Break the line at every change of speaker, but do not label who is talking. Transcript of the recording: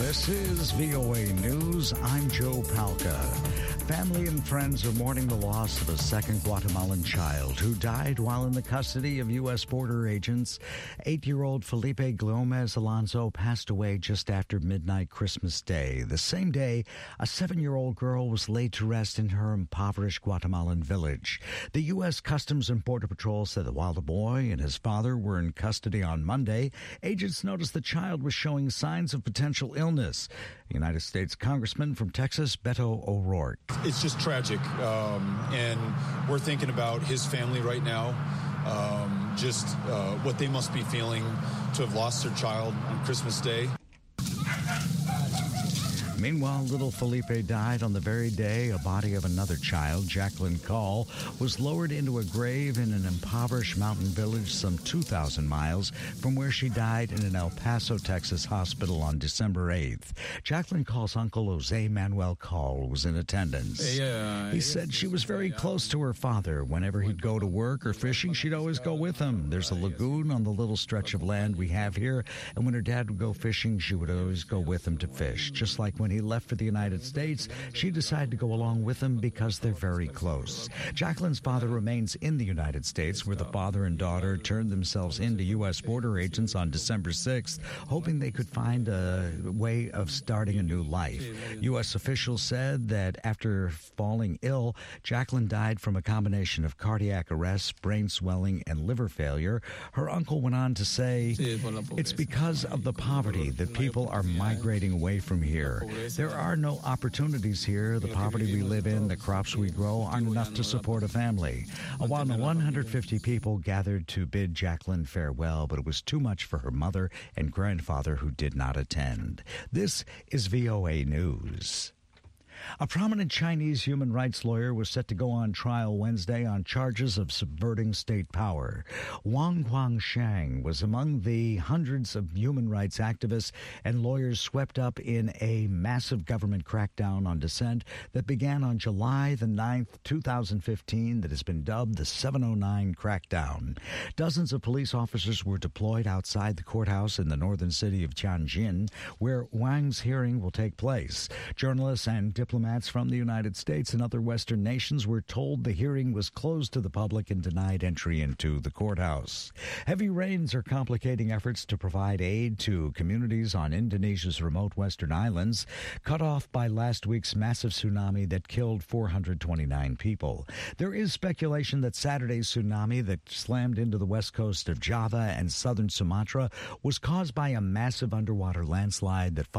This is VOA News. I'm Joe Palca. Family and friends are mourning the loss of a second Guatemalan child who died while in the custody of U.S. border agents. 8-year-old Felipe Gomez Alonso passed away just after midnight Christmas Day. The same day, a 7-year-old girl was laid to rest in her impoverished Guatemalan village. The U.S. Customs and Border Patrol said that while the boy and his father were in custody on Monday, agents noticed the child was showing signs of potential illness. United States Congressman from Texas, Beto O'Rourke.
It's just tragic, and we're thinking about his family right now, what they must be feeling to have lost their child on Christmas Day.
Meanwhile, little Felipe died on the very day a body of another child, Jacqueline Call, was lowered into a grave in an impoverished mountain village some 2,000 miles from where she died in an El Paso, Texas hospital on December 8th. Jacqueline Call's uncle, Jose Manuel Call, was in attendance. He said she was very close to her father. Whenever he'd go to work or fishing, she'd always go with him. There's a lagoon on the little stretch of land we have here, and when her dad would go fishing, she would always go with him to fish. Just like when he left for the United States, she decided to go along with him because they're very close. Jacqueline's father remains in the United States, where the father and daughter turned themselves into U.S. border agents on December 6th, hoping they could find a way of starting a new life. U.S. officials said that after falling ill, Jacqueline died from a combination of cardiac arrest, brain swelling, and liver failure. Her uncle went on to say, "It's because of the poverty that people are migrating away from here. There are no opportunities here. The poverty we live in, the crops we grow, aren't enough to support a family." While 150 people gathered to bid Jacqueline farewell, but it was too much for her mother and grandfather who did not attend. This is VOA News. A prominent Chinese human rights lawyer was set to go on trial Wednesday on charges of subverting state power. Wang Guangsheng was among the hundreds of human rights activists and lawyers swept up in a massive government crackdown on dissent that began on July the 9th, 2015, that has been dubbed the 709 crackdown. Dozens of police officers were deployed outside the courthouse in the northern city of Tianjin, where Wang's hearing will take place. Journalists and diplomats from the United States and other Western nations were told the hearing was closed to the public and denied entry into the courthouse. Heavy rains are complicating efforts to provide aid to communities on Indonesia's remote western islands, cut off by last week's massive tsunami that killed 429 people. There is speculation that Saturday's tsunami that slammed into the west coast of Java and southern Sumatra was caused by a massive underwater landslide that